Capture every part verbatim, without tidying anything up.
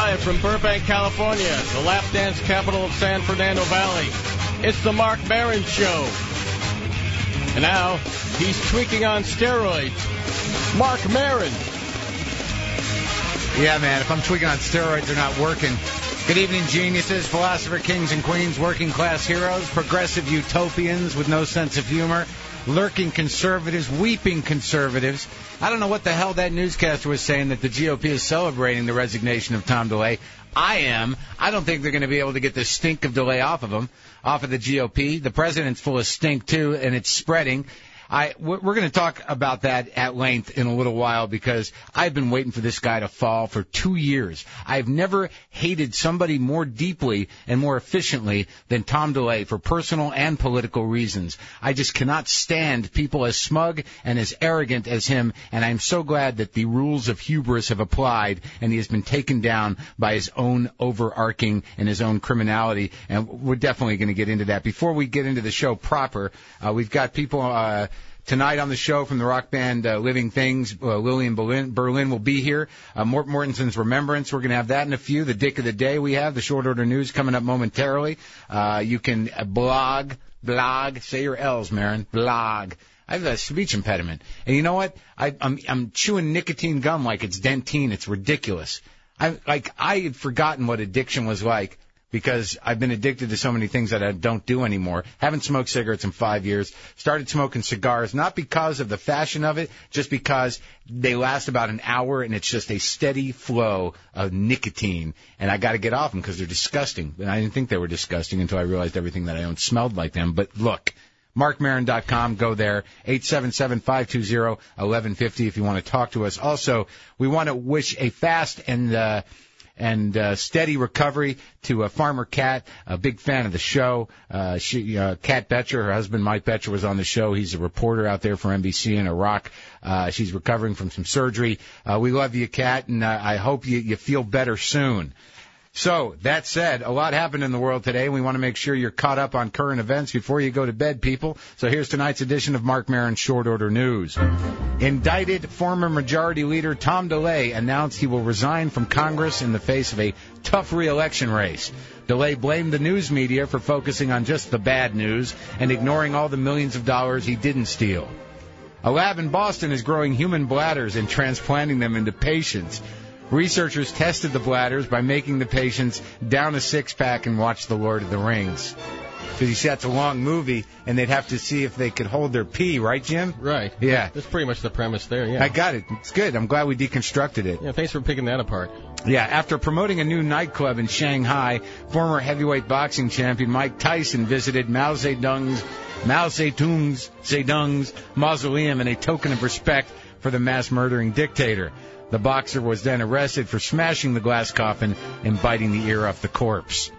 Live from Burbank, California, the lap dance capital of San Fernando Valley. It's the Marc Maron Show. And now, he's tweaking on steroids. Marc Maron. Yeah, man, if I'm tweaking on steroids, they're not working. Good evening, geniuses, philosopher kings and queens, working class heroes, progressive utopians with no sense of humor, lurking conservatives, weeping conservatives. I don't know what the hell that newscaster was saying that the G O P is celebrating the resignation of Tom DeLay. I am. I don't think they're going to be able to get the stink of DeLay off of him, off of the G O P. The president's full of stink, too, and it's spreading. I, we're going to talk about that at length in a little while because I've been waiting for this guy to fall for two years. I've never hated somebody more deeply and more efficiently than Tom DeLay for personal and political reasons. I just cannot stand people as smug and as arrogant as him, and I'm so glad that the rules of hubris have applied and he has been taken down by his own overarching and his own criminality, and we're definitely going to get into that. Before we get into the show proper, uh, we've got people... Uh, Tonight on the show from the rock band uh, Living Things, uh, Lillian Berlin, Berlin will be here. Uh, Mort Mortensen's Remembrance, we're going to have that in a few. The Dick of the Day we have, the Short Order News coming up momentarily. Uh, you can uh, blog, blog, say your L's, Maron, blog. I have a speech impediment. And you know what? I, I'm, I'm chewing nicotine gum like it's Dentyne. It's ridiculous. I, like, I had forgotten what addiction was like, because I've been addicted to so many things that I don't do anymore. Haven't smoked cigarettes in five years. Started smoking cigars, not because of the fashion of it, just because they last about an hour and it's just a steady flow of nicotine. And I got to get off them because they're disgusting. And I didn't think they were disgusting until I realized everything that I owned smelled like them. But look, marc maron dot com, go there, eight seven seven, five two zero, one one five zero if you want to talk to us. Also, we want to wish a fast and... uh And uh, steady recovery to uh, Farmer Cat, a big fan of the show. Uh, she, uh, Kat Betcher, her husband Mike Betcher, was on the show. He's a reporter out there for N B C in Iraq. Uh, she's recovering from some surgery. Uh, we love you, Kat, and uh, I hope you, you feel better soon. So, that said, a lot happened in the world today. We want to make sure you're caught up on current events before you go to bed, people. So here's tonight's edition of Marc Maron's Short Order News. Indicted former Majority Leader Tom DeLay announced he will resign from Congress in the face of a tough re-election race. DeLay blamed the news media for focusing on just the bad news and ignoring all the millions of dollars he didn't steal. A lab in Boston is growing human bladders and transplanting them into patients. Researchers tested the bladders by making the patients down a six-pack and watch The Lord of the Rings. Because you see, that's a long movie, and they'd have to see if they could hold their pee, right, Jim? Right. Yeah. That's pretty much the premise there, yeah. I got it. It's good. I'm glad we deconstructed it. Yeah, thanks for picking that apart. Yeah, after promoting a new nightclub in Shanghai, former heavyweight boxing champion Mike Tyson visited Mao Zedong's, Mao Zedong's, Zedong's mausoleum in a token of respect for the mass-murdering dictator. The boxer was then arrested for smashing the glass coffin and biting the ear off the corpse.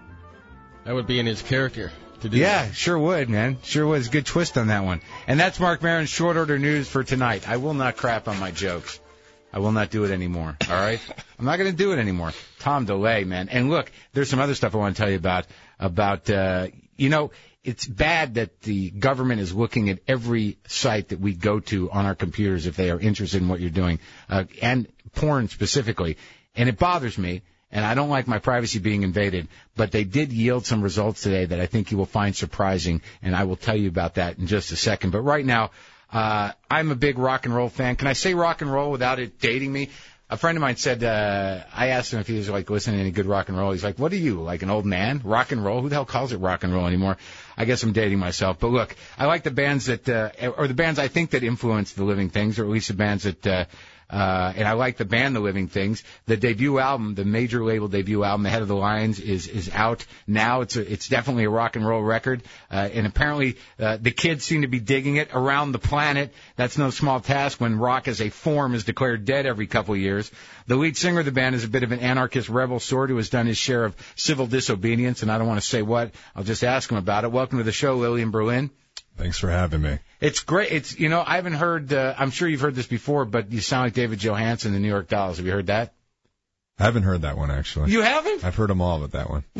That would be in his character to do Yeah, that. sure would, man. Sure was. Good twist on that one. And that's Marc Maron's Short Order News for tonight. I will not crap on my jokes. I will not do it anymore, all right? I'm not going to do it anymore. Tom DeLay, man. And look, there's some other stuff I want to tell you about. About, uh, you know... It's bad that the government is looking at every site that we go to on our computers if they are interested in what you're doing, uh, and porn specifically. And it bothers me, and I don't like my privacy being invaded, but they did yield some results today that I think you will find surprising, and I will tell you about that in just a second. But right now, uh, I'm a big rock and roll fan. Can I say rock and roll without it dating me? A friend of mine said, uh, I asked him if he was, like, listening to any good rock and roll. He's like, what are you, like an old man? Rock and roll? Who the hell calls it rock and roll anymore? I guess I'm dating myself. But look, I like the bands that, uh, or the bands I think that influence the Living Things, or at least the bands that, uh, Uh, and I like the band The Living Things. The debut album, the major label debut album, The Head of the Lions, is is out now. It's a, it's definitely a rock and roll record. Uh, and apparently uh, the kids seem to be digging it around the planet. That's no small task when rock as a form is declared dead every couple of years. The lead singer of the band is a bit of an anarchist rebel sort who has done his share of civil disobedience, and I don't want to say what. I'll just ask him about it. Welcome to the show, Lillian Berlin. Thanks for having me. It's great. It's, you know, I haven't heard, uh, I'm sure you've heard this before, but you sound like David Johansen, the New York Dolls. Have you heard that? I haven't heard that one, actually. You haven't? I've heard them all, but that one. Really?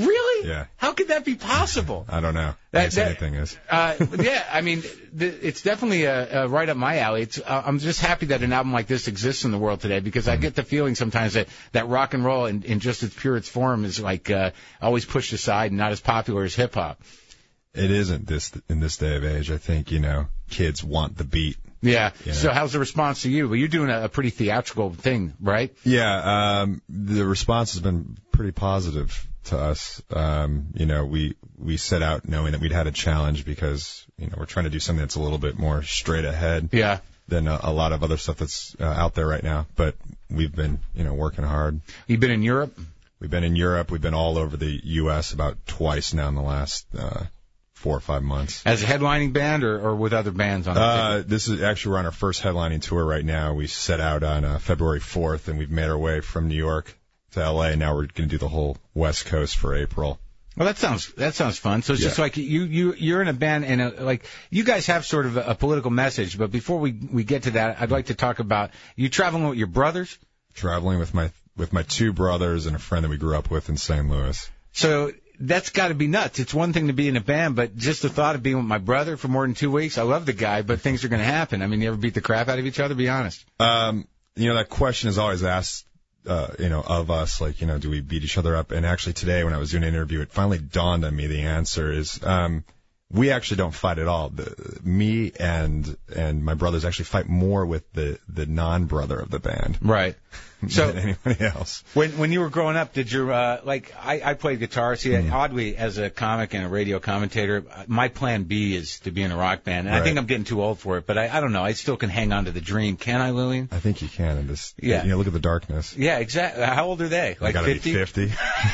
Yeah. How could that be possible? I don't know. That, I guess that, anything is. Uh, yeah, I mean, th- it's definitely uh, uh, right up my alley. It's, uh, I'm just happy that an album like this exists in the world today because mm. I get the feeling sometimes that, that rock and roll in, in just its purest form is like uh, always pushed aside and not as popular as hip hop. It isn't this in this day of age. I think, you know, kids want the beat. Yeah. You know? So how's the response to you? Well, you're doing a, a pretty theatrical thing, right? Yeah. Um, the response has been pretty positive to us. Um, you know, we, we set out knowing that we'd had a challenge because, you know, we're trying to do something that's a little bit more straight ahead. Yeah. Than a, a lot of other stuff that's uh, out there right now. But we've been, you know, working hard. You've been in Europe? We've been in Europe. We've been all over the U S about twice now in the last, uh, four or five months. As a headlining band or, or with other bands on the uh, This is actually, we're on our first headlining tour right now. We set out on uh, February fourth, and we've made our way from New York to L A. Now we're going to do the whole West Coast for April. Well, that sounds that sounds fun. So it's yeah. just like you you you're in a band and a, like you guys have sort of a, a political message. But before we we get to that, I'd like to talk about you traveling with your brothers. Traveling with my with my two brothers and a friend that we grew up with in Saint Louis. So that's got to be nuts. It's one thing to be in a band, but just the thought of being with my brother for more than two weeks, I love the guy, but things are going to happen. I mean, you ever beat the crap out of each other? Be honest. Um, you know, that question is always asked, uh, you know, of us, like, you know, do we beat each other up? And actually today when I was doing an interview, it finally dawned on me the answer is, um, we actually don't fight at all. The, me and and my brothers actually fight more with the, the non-brother of the band. Right. So than anybody else. When when you were growing up, did your uh, like I, I played guitar. See, mm. oddly, as a comic and a radio commentator, my plan B is to be in a rock band. And right. I think I'm getting too old for it, but I, I don't know. I still can hang on to the dream. Can I, Lillian? I think you can. In this, yeah. You know, look at the darkness. Yeah, exactly. How old are they? Like fifty? fifty.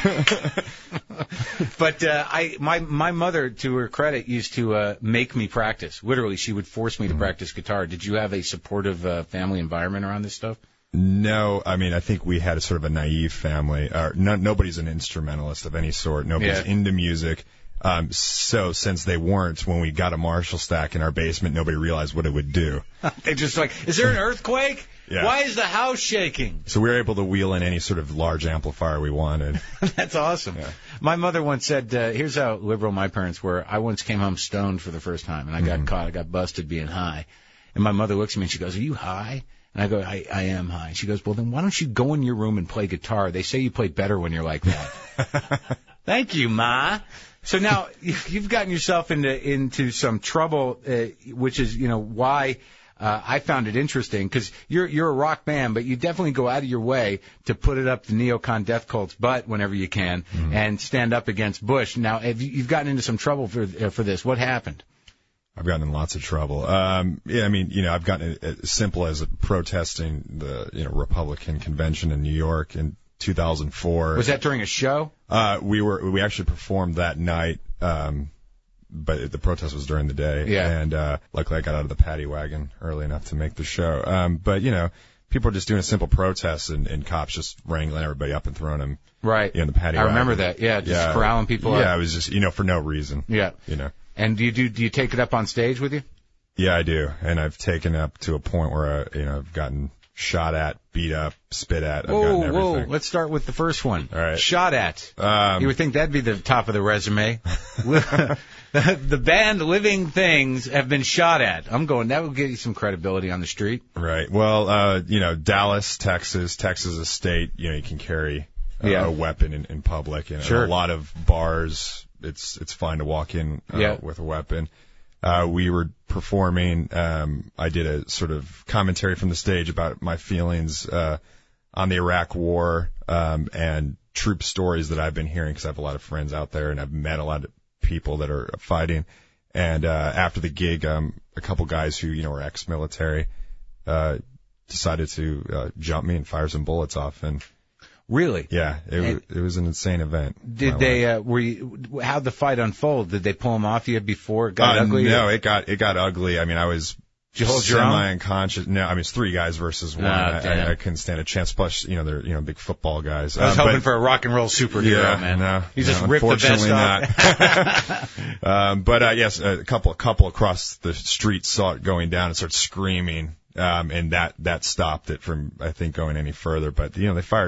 But uh, I, my my mother, to her credit, used to uh, make me practice. Literally, she would force me to mm. practice guitar. Did you have a supportive uh, family environment around this stuff? No, I mean, I think we had a sort of a naive family. Uh, no, nobody's an instrumentalist of any sort. Nobody's yeah. into music. Um, so since they weren't, when we got a Marshall stack in our basement, nobody realized what it would do. They just like, is there an earthquake? Yeah. Why is the house shaking? So we were able to wheel in any sort of large amplifier we wanted. That's awesome. Yeah. My mother once said, uh, here's how liberal my parents were. I once came home stoned for the first time, and I got mm-hmm. caught. I got busted being high. And my mother looks at me and she goes, are you high? And I go, I, I am high. And she goes, well, then why don't you go in your room and play guitar? They say you play better when you're like that. Thank you, Ma. So now you've gotten yourself into into some trouble, uh, which is, you know, why uh, I found it interesting, because you're you're a rock band, but you definitely go out of your way to put it up the neocon death cult's butt whenever you can mm. and stand up against Bush. Now, have you, you've gotten into some trouble for uh, for this. What happened? I've gotten in lots of trouble. Um, yeah, I mean, you know, I've gotten as simple as protesting the, you know, Republican convention in New York in two thousand four. Was that during a show? Uh, we were, we actually performed that night, um, but the protest was during the day. Yeah. And, uh, luckily I got out of the paddy wagon early enough to make the show. Um, but, you know, people are just doing a simple protest and, and cops just wrangling everybody up and throwing them. Right. You know, in the paddy I wagon. remember that. Yeah. Just yeah. corralling people yeah, up. Yeah. It was just, you know, for no reason. Yeah. You know. And do you do, do you take it up on stage with you? Yeah, I do. And I've taken up to a point where, I, you know, I've gotten shot at, beat up, spit at. I've whoa, gotten everything. whoa. Let's start with the first one. All right. Shot at. Um, you would think that'd be the top of the resume. The band Living Things have been shot at. I'm going, that would give you some credibility on the street. Right. Well, uh, you know, Dallas, Texas, Texas is a state, you know, you can carry uh, yeah. a weapon in, in public. You know, sure. A lot of bars, it's it's fine to walk in uh, yeah. with a weapon. Uh, we were performing, um, I did a sort of commentary from the stage about my feelings, uh, on the Iraq war, um, and troop stories that I've been hearing, because I have a lot of friends out there and I've met a lot of people that are fighting. And, uh, after the gig, um, a couple guys who, you know, were ex-military, uh, decided to, uh, jump me and fire some bullets off. And, really? Yeah, it, it was an insane event. Did they, uh, were you, how'd the fight unfold? Did they pull them off you before it got uh, ugly? No, it got, it got ugly. I mean, I was Did you hold your own? semi-unconscious. No, I mean, it's three guys versus one. Oh, I, damn. I, I couldn't stand a chance. Plus, you know, they're, you know, big football guys. I was uh, hoping but, for a rock and roll superhero, yeah, man. No, you no, just ripped the vest off. um, but, uh, yes, a couple, a couple across the street saw it going down and started screaming. Um, and that, that stopped it from, I think, going any further. But, you know, they fired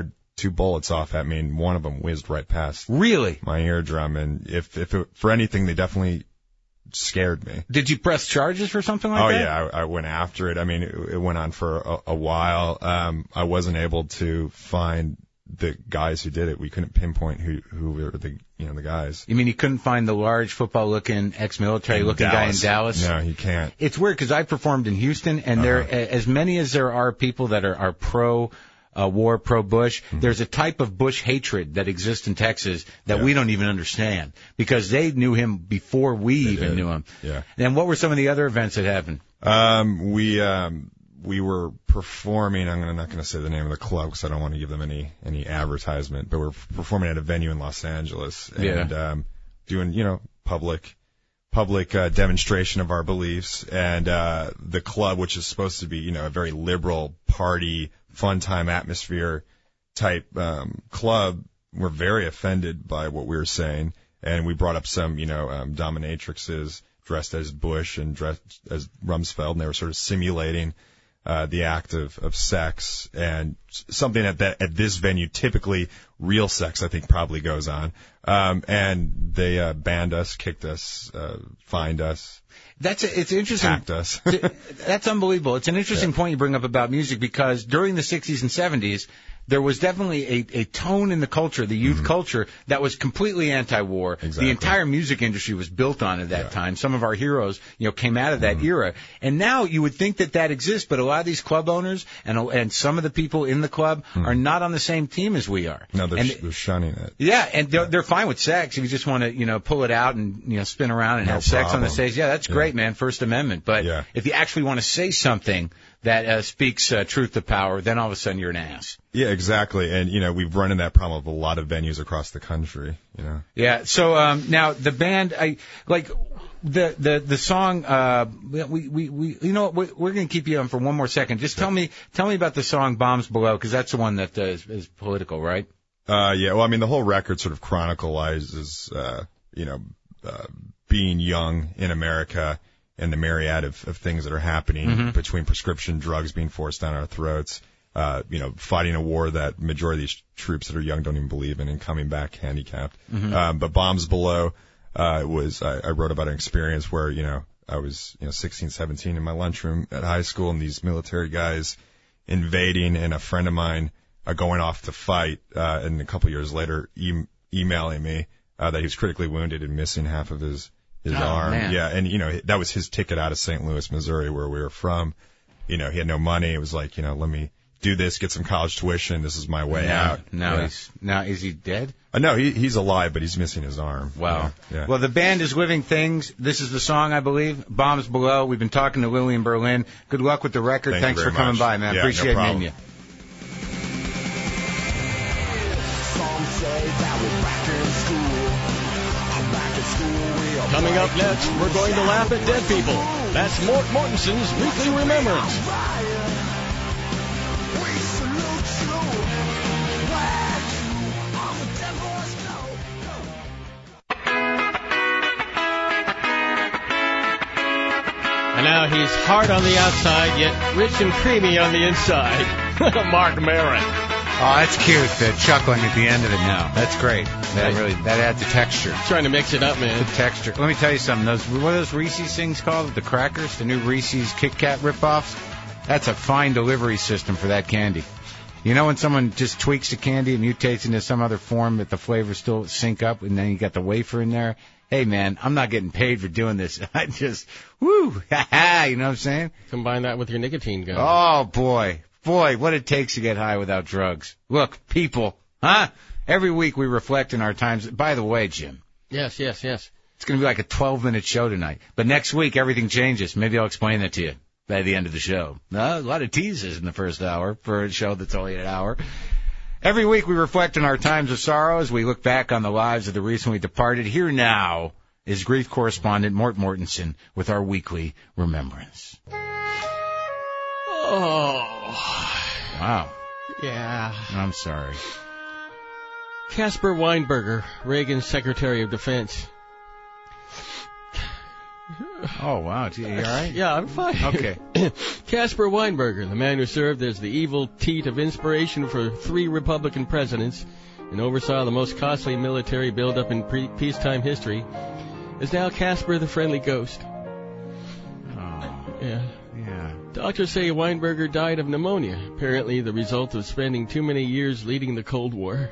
two bullets off at me, and one of them whizzed right past really my eardrum. And if if it, for anything, they definitely scared me. Did you press charges for something like oh, that? Oh yeah, I, I went after it. I mean, it, it went on for a, a while. Um, I wasn't able to find the guys who did it. We couldn't pinpoint who who were the you know the guys. You mean you couldn't find the large football-looking, ex-military-looking guy in Dallas? No, he can't. It's weird because I performed in Houston, and uh-huh. there, as many as there are people that are, are pro uh, war, pro Bush, mm-hmm. there's a type of Bush hatred that exists in Texas that yeah. we don't even understand because they knew him before we they even did. knew him. Yeah. And what were some of the other events that happened? Um, we um. We were performing, I'm not going to say the name of the club because I don't want to give them any any advertisement, but we're performing at a venue in Los Angeles and yeah. um, doing, you know, public public uh, demonstration of our beliefs. And uh, the club, which is supposed to be, you know, a very liberal party, fun time atmosphere type um, club, were very offended by what we were saying. And we brought up some, you know, um, dominatrixes dressed as Bush and dressed as Rumsfeld, and they were sort of simulating Uh, the act of, of sex, and something at that at this venue, typically real sex, I think, probably goes on. Um, and they uh, banned us, kicked us, uh, fined us. That's a, it's interesting. Hacked us. That's unbelievable. It's an interesting yeah. point you bring up about music because during the sixties and seventies, there was definitely a, a tone in the culture, the youth mm-hmm. culture, that was completely anti-war. Exactly. The entire music industry was built on at that yeah. time. Some of our heroes, you know, came out of that mm-hmm. era. And now you would think that that exists, but a lot of these club owners and and some of the people in the club mm-hmm. are not on the same team as we are. No, they're, and, sh- they're shunning it. Yeah, and they're, they're fine with sex. If you just want to, you know, pull it out and, you know, spin around and no have sex problem. on the stage, yeah, that's yeah. great, man, First Amendment. But yeah. if you actually want to say something that uh, speaks uh, truth to power, then all of a sudden you're an ass. Yeah, exactly. And, you know, we've run into that problem with a lot of venues across the country, you know. Yeah, so um, now the band, I like the the the song, uh, we, we, we you know, we're, we're going to keep you on for one more second. Just tell me tell me about the song Bombs Below, because that's the one that uh, is, is political, right? Uh, yeah, well, I mean, the whole record sort of chronicalizes, uh, you know, uh, being young in America and the myriad of, of things that are happening mm-hmm. between prescription drugs being forced down our throats, uh, you know, fighting a war that majority of these troops that are young don't even believe in and coming back handicapped. Mm-hmm. Um, but Bombs Below, uh, was, I, I wrote about an experience where, you know, I was, you know, sixteen, seventeen in my lunchroom at high school, and these military guys invading, and a friend of mine uh, going off to fight, uh, and a couple years later e- emailing me, uh, that he was critically wounded and missing half of his his oh, arm. Man. Yeah, and, you know, that was his ticket out of Saint Louis, Missouri, where we were from. You know, he had no money. It was like, you know, let me do this, get some college tuition. This is my way now, out. Now yeah. he's now is he dead? Uh, no, he he's alive, but he's missing his arm. Wow. Yeah, yeah. Well, the band is Living Things. This is the song, I believe, Bombs Below. We've been talking to Lillian Berlin. Good luck with the record. Thank Thanks you for very coming much. by, man. Yeah, Appreciate no meeting you. Coming up next, we're going to laugh at dead people. That's Mort Mortensen's Weekly Remembrance. And now he's hard on the outside, yet rich and creamy on the inside. Mark Maron. Oh, that's cute. The chuckling at the end of it now. That's great. That really that adds a texture. Trying to mix it up, man. The texture. Let me tell you something. Those what are those Reese's things called? The crackers, the new Reese's Kit Kat ripoffs. That's a fine delivery system for that candy. You know when someone just tweaks the candy and mutates into some other form that the flavors still sync up, and then you got the wafer in there. Hey man, I'm not getting paid for doing this. I just woo, ha ha. You know what I'm saying? Combine that with your nicotine gun. Oh boy. Boy, what it takes to get high without drugs. Look, people, huh? Every week we reflect in our times. By the way, Jim. Yes, yes, yes. It's going to be like a twelve-minute show tonight. But next week, everything changes. Maybe I'll explain that to you by the end of the show. Uh, a lot of teases in the first hour for a show that's only an hour. Every week we reflect on our times of sorrow as we look back on the lives of the recently departed. Here now is grief correspondent Mort Mortensen with our weekly remembrance. Oh. Wow. Yeah. I'm sorry. Caspar Weinberger, Reagan's Secretary of Defense. Oh, wow. You all right? Yeah, I'm fine. Okay. Caspar Weinberger, the man who served as the evil teat of inspiration for three Republican presidents and oversaw the most costly military buildup in pre- peacetime history, is now Caspar the Friendly Ghost. Oh. Yeah. Yeah. Doctors say Weinberger died of pneumonia, apparently the result of spending too many years leading the Cold War.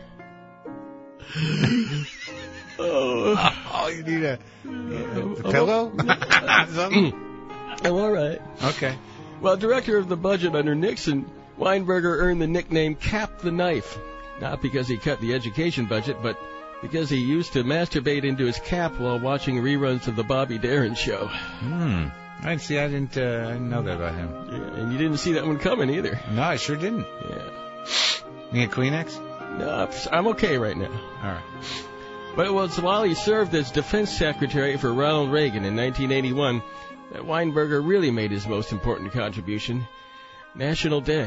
oh. oh, you need a, a, a pillow? Something? I'm all right. Okay. Well, director of the budget under Nixon, Weinberger earned the nickname Cap the Knife, not because he cut the education budget, but because he used to masturbate into his cap while watching reruns of the Bobby Darin Show. Hmm. I see. I didn't. Uh, I didn't know that about him. Yeah, and you didn't see that one coming either. No, I sure didn't. Yeah. You need a Kleenex? No, I'm okay right now. All right. But it was while he served as defense secretary for Ronald Reagan in nineteen eighty-one that Weinberger really made his most important contribution: national debt.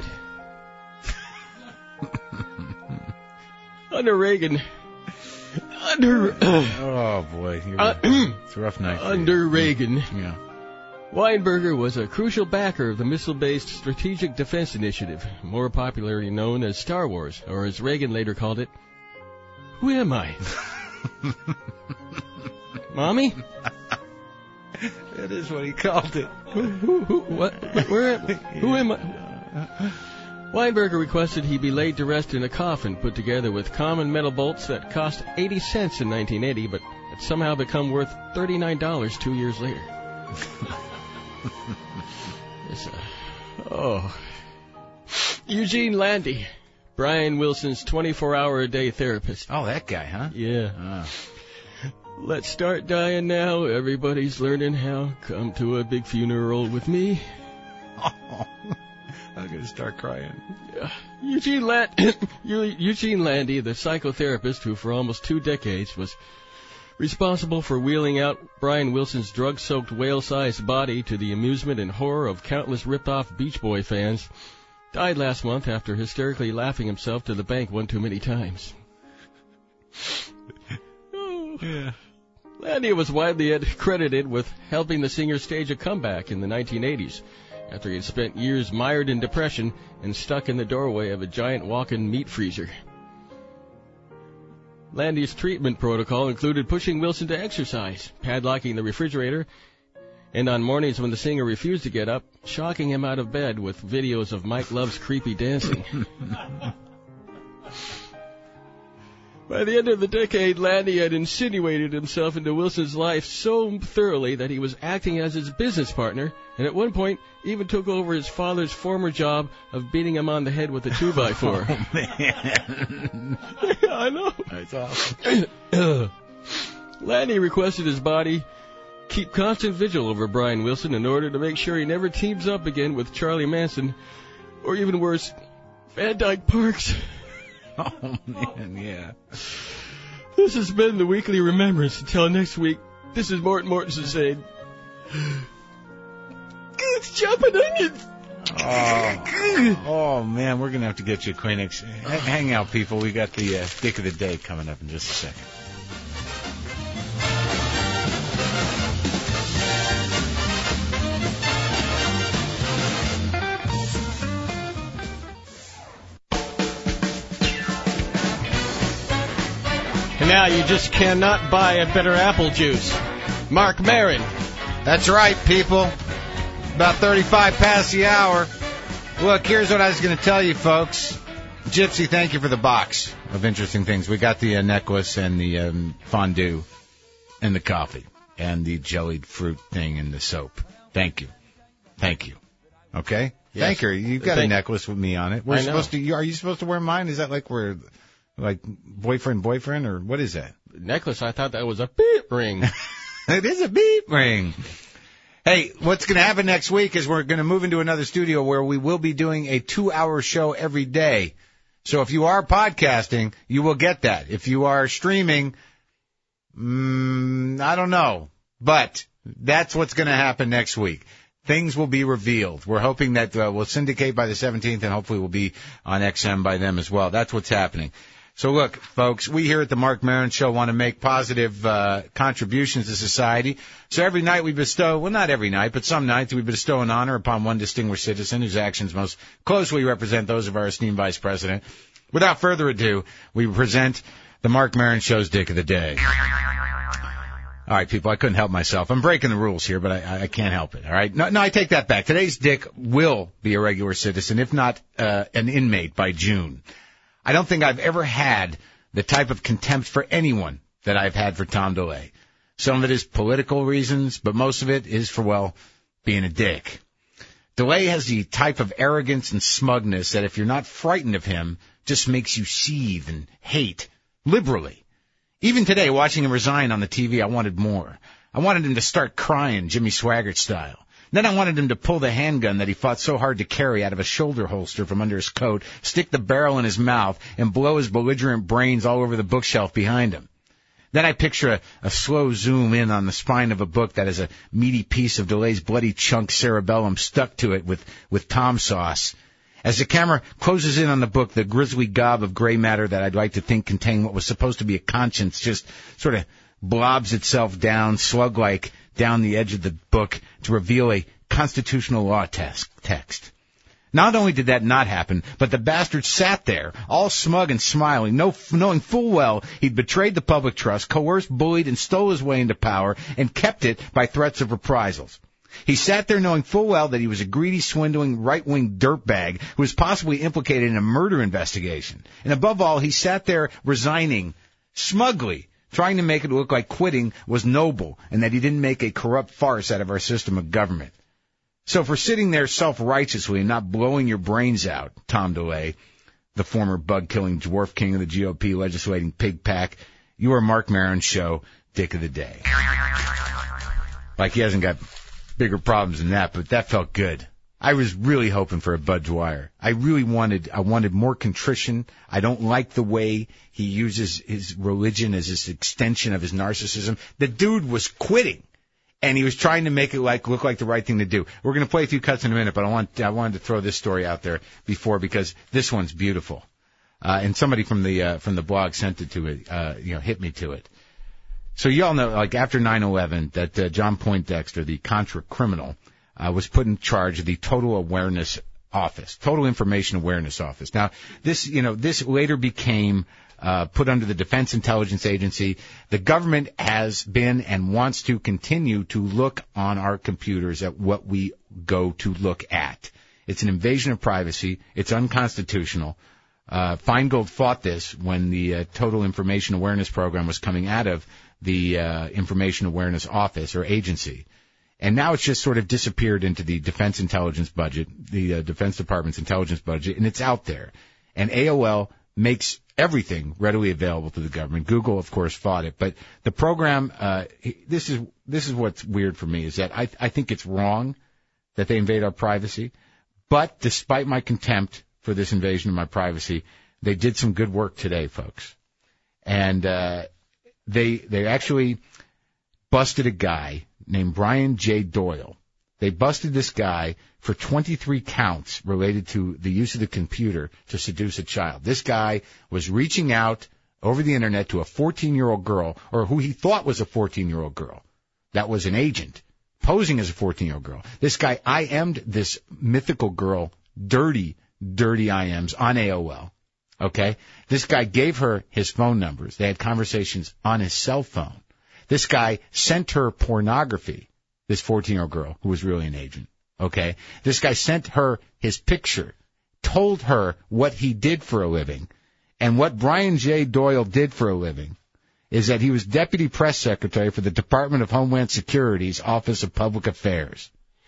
Under Reagan. Under. oh boy, uh, it's a rough night. Under Reagan. Yeah. Weinberger was a crucial backer of the missile-based Strategic Defense Initiative, more popularly known as Star Wars, or as Reagan later called it, Who Am I? Mommy? That is what he called it. Who, who, who, what? Where am, who am I? Weinberger requested he be laid to rest in a coffin put together with common metal bolts that cost eighty cents in nineteen eighty, but had somehow become worth thirty-nine dollars two years later. This, uh, oh. Eugene Landy, Brian Wilson's twenty-four hour a day therapist. Oh, that guy, huh? Yeah. Oh. Let's start dying now. Everybody's learning how. Come to a big funeral with me. Oh, I'm going to start crying. Uh, Eugene, Land- Eugene Landy, the psychotherapist who for almost two decades was responsible for wheeling out Brian Wilson's drug-soaked whale-sized body to the amusement and horror of countless ripped-off Beach Boy fans, died last month after hysterically laughing himself to the bank one too many times. oh. Yeah. Landy was widely credited with helping the singer stage a comeback in the nineteen eighties, after he had spent years mired in depression and stuck in the doorway of a giant walk-in meat freezer. Landy's treatment protocol included pushing Wilson to exercise, padlocking the refrigerator, and on mornings when the singer refused to get up, shocking him out of bed with videos of Mike Love's creepy dancing. By the end of the decade, Landy had insinuated himself into Wilson's life so thoroughly that he was acting as his business partner, and at one point even took over his father's former job of beating him on the head with a two by four. Oh, man. I know. That's awesome. Landy requested his body keep constant vigil over Brian Wilson in order to make sure he never teams up again with Charlie Manson, or even worse, Van Dyke Parks. Oh, man, yeah. This has been the Weekly Remembrance. Until next week, this is Morton Mortensen saying, it's jumping onions. Oh, oh, man, we're going to have to get you a Kleenex. H- hang out, people. We got the uh, Dick of the Day coming up in just a second. And now you just cannot buy a better apple juice. Mark Maron. That's right, people. About thirty-five past the hour. Look, here's what I was going to tell you, folks. Gypsy, thank you for the box of interesting things. We got the uh, necklace and the um, fondue and the coffee and the jellied fruit thing and the soap. Thank you. Thank you. Okay? Yes. Thank you. You've got Thank- a necklace with me on it. We're I know. supposed to. You, are you supposed to wear mine? Is that like we're like boyfriend, boyfriend, or what is that? Necklace, I thought that was a beep ring. It is a beep ring. Hey, what's going to happen next week is we're going to move into another studio where we will be doing a two-hour show every day. So if you are podcasting, you will get that. If you are streaming, mm, I don't know. But that's what's going to happen next week. Things will be revealed. We're hoping that uh, we'll syndicate by the seventeenth, and hopefully we'll be on X M by then as well. That's what's happening. So look, folks, we here at the Mark Maron Show want to make positive uh, contributions to society. So every night we bestow, well, not every night, but some nights we bestow an honor upon one distinguished citizen whose actions most closely represent those of our esteemed Vice President. Without further ado, we present the Mark Maron Show's Dick of the Day. All right, people, I couldn't help myself. I'm breaking the rules here, but I, I can't help it, all right? No, no, I take that back. Today's Dick will be a regular citizen, if not uh, an inmate by June. I don't think I've ever had the type of contempt for anyone that I've had for Tom DeLay. Some of it is political reasons, but most of it is for, well, being a dick. DeLay has the type of arrogance and smugness that if you're not frightened of him, just makes you seethe and hate liberally. Even today, watching him resign on the T V, I wanted more. I wanted him to start crying, Jimmy Swaggart style. Then I wanted him to pull the handgun that he fought so hard to carry out of a shoulder holster from under his coat, stick the barrel in his mouth, and blow his belligerent brains all over the bookshelf behind him. Then I picture a, a slow zoom in on the spine of a book that has a meaty piece of DeLay's bloody chunk cerebellum stuck to it with, with Tom sauce. As the camera closes in on the book, the grisly gob of gray matter that I'd like to think contained what was supposed to be a conscience just sort of blobs itself down, slug-like, down the edge of the book to reveal a constitutional law text. Not only did that not happen, but the bastard sat there, all smug and smiling, no, knowing full well he'd betrayed the public trust, coerced, bullied, and stole his way into power, and kept it by threats of reprisals. He sat there knowing full well that he was a greedy, swindling, right-wing dirtbag who was possibly implicated in a murder investigation. And above all, he sat there resigning, smugly, trying to make it look like quitting was noble and that he didn't make a corrupt farce out of our system of government. So for sitting there self-righteously and not blowing your brains out, Tom DeLay, the former bug-killing dwarf king of the G O P legislating pig pack, you are Mark Maron's Show, Dick of the Day. Like he hasn't got bigger problems than that, but that felt good. I was really hoping for a Bud Dwyer. I really wanted, I wanted more contrition. I don't like the way he uses his religion as this extension of his narcissism. The dude was quitting, and he was trying to make it like look like the right thing to do. We're going to play a few cuts in a minute, but I want, I wanted to throw this story out there before because this one's beautiful. Uh, and somebody from the, uh, from the blog sent it to it, uh, you know, hit me to it. So you all know, like after nine eleven, that uh, John Poindexter, the Contra criminal, uh, was put in charge of the Total Awareness Office, Total Information Awareness Office. Now, this, you know, this later became uh, put under the Defense Intelligence Agency. The government has been and wants to continue to look on our computers at what we go to look at. It's an invasion of privacy. It's unconstitutional. Uh, Feingold fought this when the uh, Total Information Awareness Program was coming out of the uh, Information Awareness Office or agency. And now it's just sort of disappeared into the Defense Intelligence budget, the uh, Defense Department's intelligence budget, and it's out there. And A O L makes everything readily available to the government. Google, of course, fought it. But the program, uh, this is this is what's weird for me, is that I, I think it's wrong that they invade our privacy. But despite my contempt for this invasion of my privacy, they did some good work today, folks. And uh They they actually busted a guy named Brian J. Doyle. They busted this guy for twenty-three counts related to the use of the computer to seduce a child. This guy was reaching out over the Internet to a fourteen-year-old girl, or who he thought was a fourteen-year-old girl. That was an agent, posing as a fourteen-year-old girl. This guy I M'd this mythical girl, dirty, dirty I Ms on A O L. Okay? This guy gave her his phone numbers. They had conversations on his cell phone. This guy sent her pornography, this fourteen-year-old girl who was really an agent. Okay? This guy sent her his picture, told her what he did for a living. And what Brian J. Doyle did for a living is that he was Deputy Press Secretary for the Department of Homeland Security's Office of Public Affairs.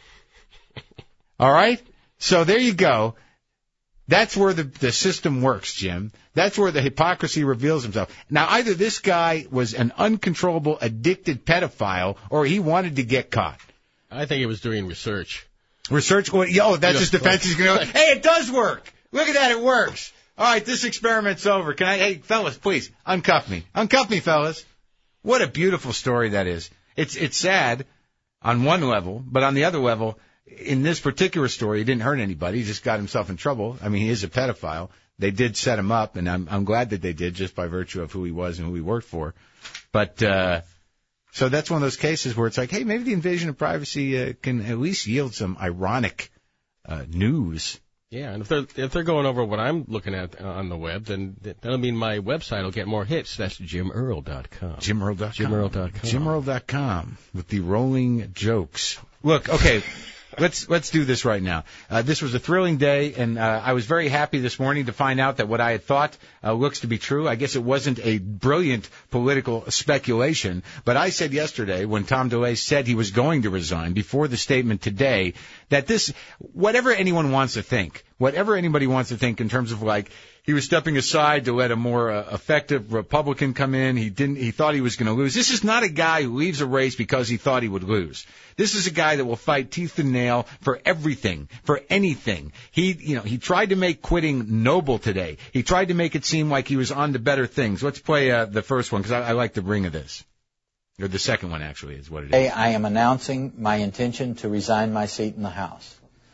All right? So there you go. That's where the, the system works, Jim. That's where the hypocrisy reveals himself. Now, either this guy was an uncontrollable, addicted pedophile, or he wanted to get caught. I think he was doing research. Research? Well, yo, that's his defense. He's going to go, hey, it does work. Look at that, it works. All right, this experiment's over. Can I, hey, fellas, please, uncuff me. Uncuff me, fellas. What a beautiful story that is. It's, it's sad on one level, but on the other level, in this particular story, he didn't hurt anybody. He just got himself in trouble. I mean, he is a pedophile. They did set him up, and I'm I'm glad that they did, just by virtue of who he was and who he worked for. But uh, so that's one of those cases where it's like, hey, maybe the invasion of privacy uh, can at least yield some ironic uh, news. Yeah, and if they're if they're going over what I'm looking at on the web, then that'll mean my website will get more hits. That's jim earl dot com. jim earl dot com. jim earl dot com. jim earl dot com with the rolling jokes. Look, okay. Let's let's do this right now. Uh, this was a thrilling day, and uh, I was very happy this morning to find out that what I had thought uh, looks to be true. I guess it wasn't a brilliant political speculation, but I said yesterday when Tom DeLay said he was going to resign before the statement today that this, whatever anyone wants to think, whatever anybody wants to think in terms of like he was stepping aside to let a more uh, effective Republican come in. He didn't. He thought he was going to lose. This is not a guy who leaves a race because he thought he would lose. This is a guy that will fight tooth and nail for everything, for anything. He, you know, he tried to make quitting noble today. He tried to make it seem like he was on to better things. Let's play uh, the first one because I, I like the ring of this. Or the second one, actually, is what it is. Today, I am announcing my intention to resign my seat in the House.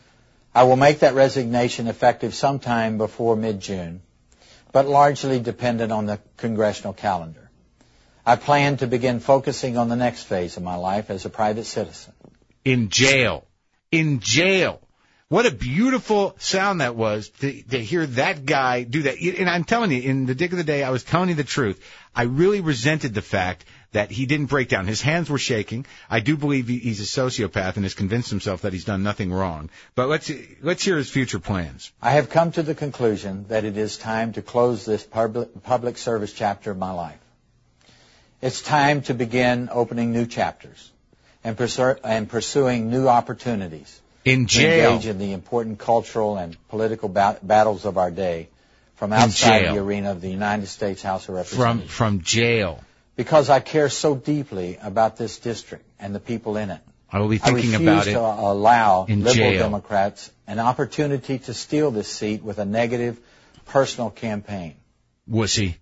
I will make that resignation effective sometime before mid-June, but largely dependent on the congressional calendar. I plan to begin focusing on the next phase of my life as a private citizen. In jail. In jail. What a beautiful sound that was to, to hear that guy do that. And I'm telling you, in the dick of the day, I was telling you the truth. I really resented the fact that he didn't break down. His hands were shaking. I do believe he, he's a sociopath and has convinced himself that he's done nothing wrong. But let's let's hear his future plans. I have come to the conclusion that it is time to close this public, public service chapter of my life. It's time to begin opening new chapters and, pursue, and pursuing new opportunities. In jail. To engage in the important cultural and political ba- battles of our day from outside the arena of the United States House of Representatives. From, from jail. Because I care so deeply about this district and the people in it. I will be thinking about it. I refuse to allow in liberal jail. Democrats an opportunity to steal this seat with a negative personal campaign. Wussy.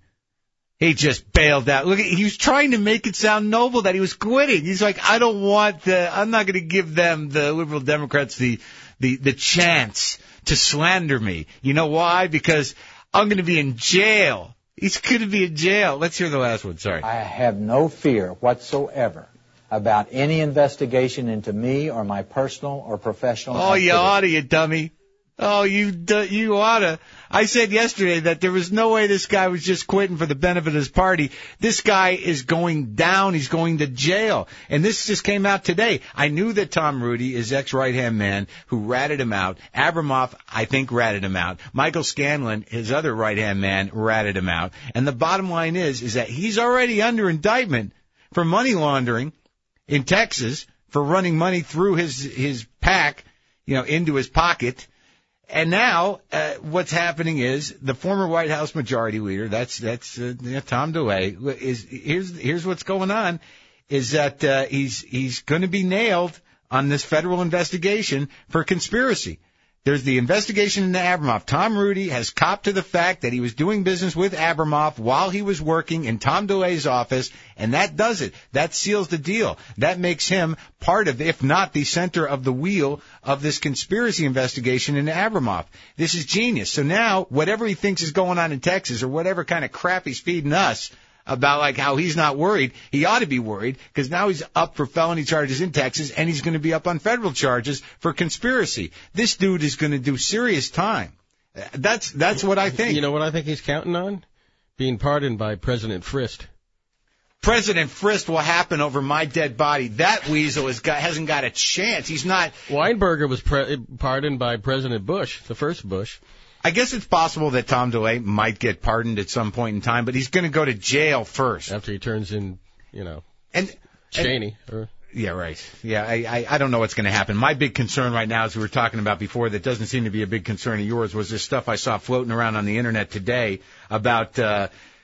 He just bailed out. Look, he was trying to make it sound noble that he was quitting. He's like, I don't want the, I'm not going to give them, the liberal Democrats, the, the, the chance to slander me. You know why? Because I'm going to be in jail. He's going to be in jail. Let's hear the last one. Sorry. I have no fear whatsoever about any investigation into me or my personal or professional Oh, activity. you oughta, you dummy. Oh, you you oughta. I said yesterday that there was no way this guy was just quitting for the benefit of his party. This guy is going down. He's going to jail. And this just came out today. I knew that Tom Rudy, his ex-right-hand man, who ratted him out. Abramoff, I think, ratted him out. Michael Scanlon, his other right-hand man, ratted him out. And the bottom line is, is that he's already under indictment for money laundering in Texas, for running money through his his PAC, you know, into his pocket. And now, uh, what's happening is the former White House Majority Leader, that's that's uh, yeah, Tom DeLay, is here's here's what's going on, is that uh, he's he's going to be nailed on this federal investigation for conspiracy. There's the investigation into Abramoff. Tom Rudy has copped to the fact that he was doing business with Abramoff while he was working in Tom DeLay's office, and that does it. That seals the deal. That makes him part of, if not the center of the wheel of this conspiracy investigation into Abramoff. This is genius. So now, whatever he thinks is going on in Texas, or whatever kind of crap he's feeding us about like how he's not worried, he ought to be worried, because now he's up for felony charges in Texas, and he's going to be up on federal charges for conspiracy. This dude is going to do serious time. That's that's what I think. You know what I think he's counting on? Being pardoned by President Frist. President Frist will happen over my dead body. That weasel has got, hasn't got a chance. He's not. Weinberger was pre- pardoned by President Bush, the first Bush. I guess it's possible that Tom DeLay might get pardoned at some point in time, but he's going to go to jail first. After he turns in, you know, and Cheney. And, or... Yeah, right. Yeah, I, I, I don't know what's going to happen. My big concern right now, as we were talking about before, that doesn't seem to be a big concern of yours, was this stuff I saw floating around on the Internet today about uh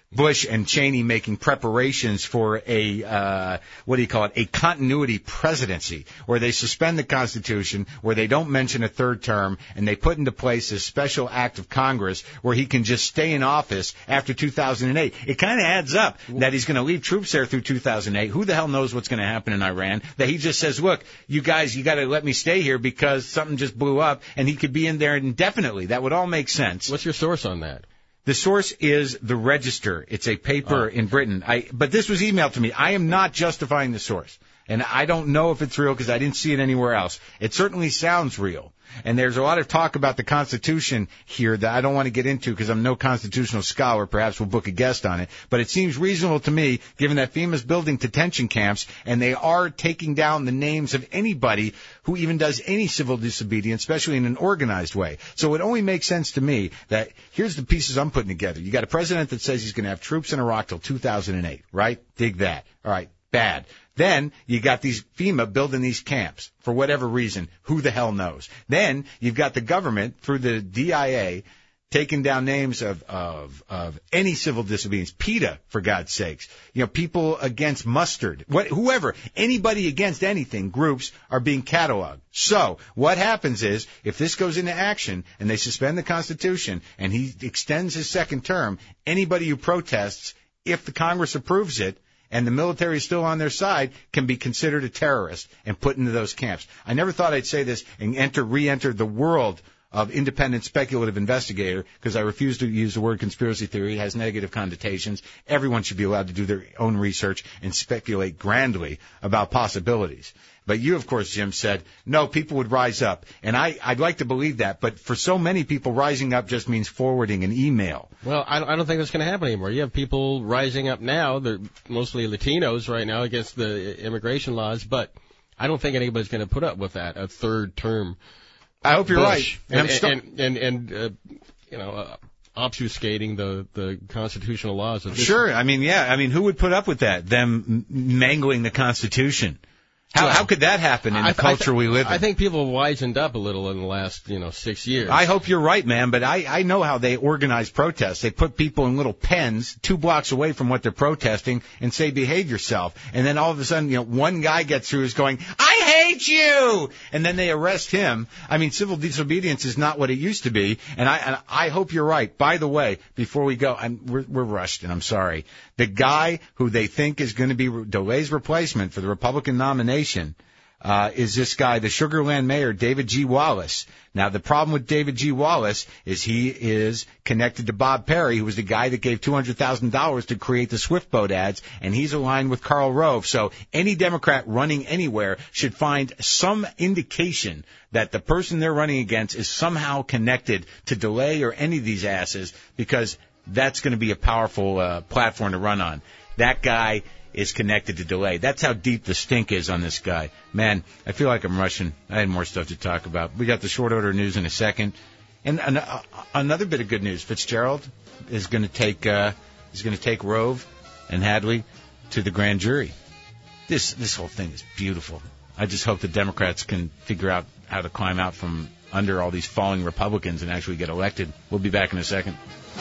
Bush and Cheney making preparations for a, uh, what do you call it, a continuity presidency, where they suspend the Constitution, where they don't mention a third term, and they put into place a special act of Congress where he can just stay in office after two thousand eight. It kind of adds up that he's going to leave troops there through two thousand eight. Who the hell knows what's going to happen in Iran? That he just says, look, you guys, you got to let me stay here because something just blew up, and he could be in there indefinitely. That would all make sense. What's your source on that? The source is the Register. It's a paper oh. in Britain. I, but this was emailed to me. I am not justifying the source. And I don't know if it's real because I didn't see it anywhere else. It certainly sounds real. And there's a lot of talk about the Constitution here that I don't want to get into because I'm no constitutional scholar. Perhaps we'll book a guest on it. But it seems reasonable to me, given that FEMA's building detention camps, and they are taking down the names of anybody who even does any civil disobedience, especially in an organized way. So it only makes sense to me that here's the pieces I'm putting together. You got a president that says he's going to have troops in Iraq till two thousand eight, right? Dig that. All right, bad. Then you got these FEMA building these camps for whatever reason. Who the hell knows? Then you've got the government through the D I A taking down names of, of, of any civil disobedience. PETA, for God's sakes. You know, people against mustard. What, whoever, anybody against anything, groups are being cataloged. So what happens is, if this goes into action and they suspend the Constitution and he extends his second term, anybody who protests, if the Congress approves it, and the military is still on their side, can be considered a terrorist and put into those camps. I never thought I'd say this and enter, re-enter the world of independent speculative investigator because I refuse to use the word conspiracy theory. It has negative connotations. Everyone should be allowed to do their own research and speculate grandly about possibilities. But you, of course, Jim, said, no, people would rise up. And I, I'd like to believe that. But for so many people, rising up just means forwarding an email. Well, I don't, I don't think that's going to happen anymore. You have people rising up now. They're mostly Latinos right now against the immigration laws. But I don't think anybody's going to put up with that, a third term. I hope you're Bush. right. And, and, and, and, and uh, you know, uh, obfuscating the, the constitutional laws of this. Sure. I mean, yeah. I mean, who would put up with that? Them mangling the Constitution. How, how could that happen in the I, culture I th- we live in? I think people have wisened up a little in the last, you know, six years. I hope you're right, man, but I, I know how they organize protests. They put people in little pens two blocks away from what they're protesting and say, behave yourself. And then all of a sudden, you know, one guy gets through is going, I hate you! And then they arrest him. I mean, civil disobedience is not what it used to be. And I, and I hope you're right. By the way, before we go, and we're, we're rushed, and I'm sorry. The guy who they think is going to be DeLay's replacement for the Republican nomination uh, is this guy, the Sugar Land mayor, David G. Wallace. Now, the problem with David G. Wallace is he is connected to Bob Perry, who was the guy that gave two hundred thousand dollars to create the Swift boat ads, and he's aligned with Karl Rove. So any Democrat running anywhere should find some indication that the person they're running against is somehow connected to DeLay or any of these asses, because that's going to be a powerful uh, platform to run on. That guy is connected to DeLay. That's how deep the stink is on this guy. Man, I feel like I'm rushing. I had more stuff to talk about. We got the short order news in a second. And an, uh, another bit of good news. Fitzgerald is going to take uh, is going to take Rove and Hadley to the grand jury. This this whole thing is beautiful. I just hope the Democrats can figure out how to climb out from under all these falling Republicans and actually get elected. We'll be back in a second.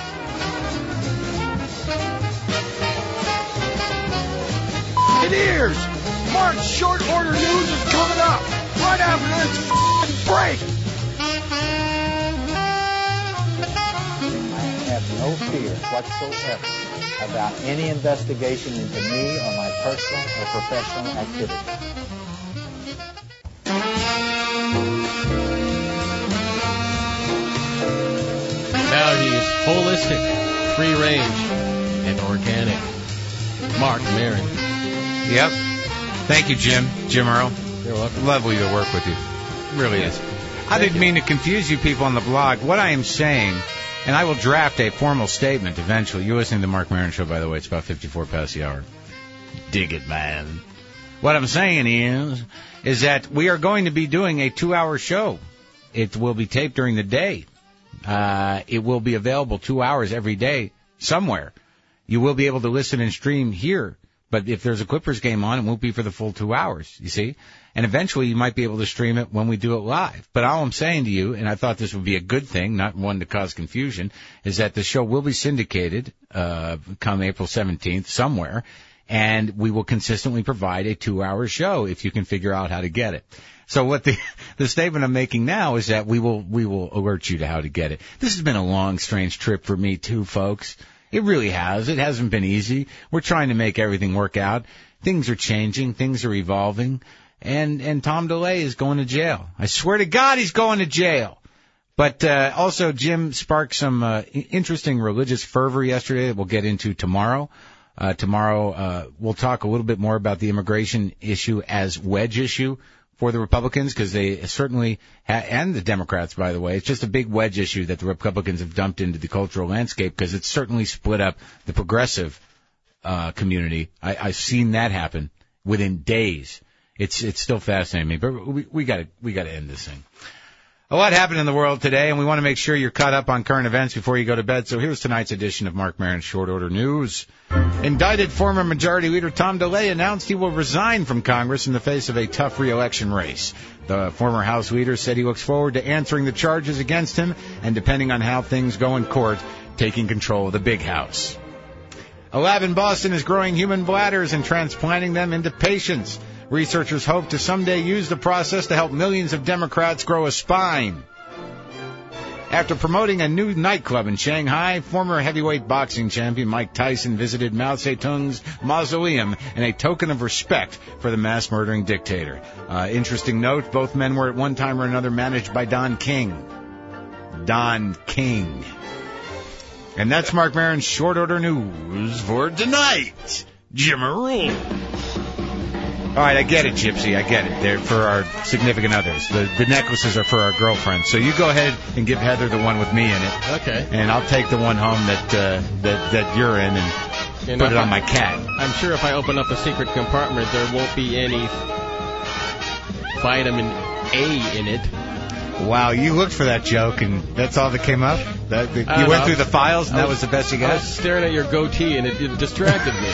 Ears. Mark's short order news is coming up right after this f***ing break. I have no fear whatsoever about any investigation into me or my personal or professional activities. Now he is holistic, free range, and organic. Mark Maron. Yep. Thank you, Jim. Jim Earl. You're welcome. Lovely to work with you. It really is. I Thank didn't you. mean to confuse you people on the blog. What I am saying, and I will draft a formal statement eventually. You're listening to the Mark Maron Show, by the way. It's about fifty-four past the hour. Dig it, man. What I'm saying is, is that we are going to be doing a two-hour show. It will be taped during the day. Uh, it will be available two hours every day somewhere. You will be able to listen and stream here. But if there's a Clippers game on, it won't be for the full two hours, you see? And eventually you might be able to stream it when we do it live. But all I'm saying to you, and I thought this would be a good thing, not one to cause confusion, is that the show will be syndicated uh come April seventeenth somewhere, and we will consistently provide a two-hour show if you can figure out how to get it. So what the the statement I'm making now is that we will we will alert you to how to get it. This has been a long, strange trip for me too, folks. It really has. It hasn't been easy. We're trying to make everything work out. Things are changing. Things are evolving. And and Tom DeLay is going to jail. I swear to God, he's going to jail. But uh, also, Jim sparked some uh, interesting religious fervor yesterday that we'll get into tomorrow. Uh, tomorrow, uh, we'll talk a little bit more about the immigration issue as wedge issue for the Republicans, because they certainly, ha- and the Democrats, by the way, it's just a big wedge issue that the Republicans have dumped into the cultural landscape, because it's certainly split up the progressive uh, community. I, I've seen that happen within days. It's it's still fascinating me, but we we got to we got to end this thing. A lot happened in the world today, and we want to make sure you're caught up on current events before you go to bed. So here's tonight's edition of Mark Maron's Short Order News. Indicted former Majority Leader Tom DeLay announced he will resign from Congress in the face of a tough re-election race. The former House leader said he looks forward to answering the charges against him and, depending on how things go in court, taking control of the big house. A lab in Boston is growing human bladders and transplanting them into patients. Researchers hope to someday use the process to help millions of Democrats grow a spine. After promoting a new nightclub in Shanghai, former heavyweight boxing champion Mike Tyson visited Mao Zedong's mausoleum in a token of respect for the mass-murdering dictator. Uh, interesting note, both men were at one time or another managed by Don King. Don King. And that's Mark Maron's Short Order News for tonight. Jimmeroo. All right, I get it, Gypsy. I get it. They're for our significant others. The the necklaces are for our girlfriends. So you go ahead and give Heather the one with me in it. Okay. And I'll take the one home that uh, that that you're in and You know, put it on I- my cat. I'm sure if I open up a secret compartment, there won't be any vitamin A in it. Wow, you looked for that joke, and that's all that came up? That, the, you I don't went know. through the files, and I that was- was the best you I got? was staring at your goatee, and it, it distracted me.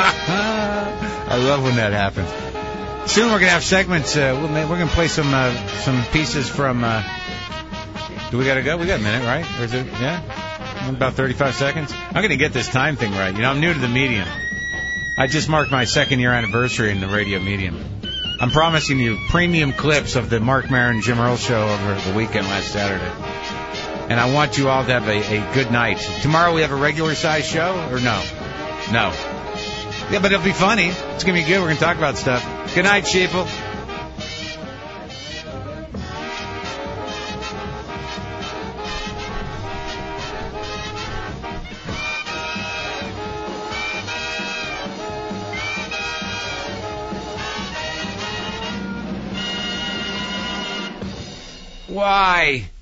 I love when that happens. Soon we're going to have segments. Uh, we'll, ma- we're going to play some uh, some pieces from... Uh, do we got to go? We got a minute, right? Or is it... Yeah? About thirty-five seconds? I'm going to get this time thing right. You know, I'm new to the medium. I just marked my second year anniversary in the radio medium. I'm promising you premium clips of the Mark Maron Jim Earl show over the weekend last Saturday. And I want you all to have a, a good night. Tomorrow we have a regular size show, or no? No. Yeah, but it'll be funny. It's going to be good. We're going to talk about stuff. Good night, sheeple. Why?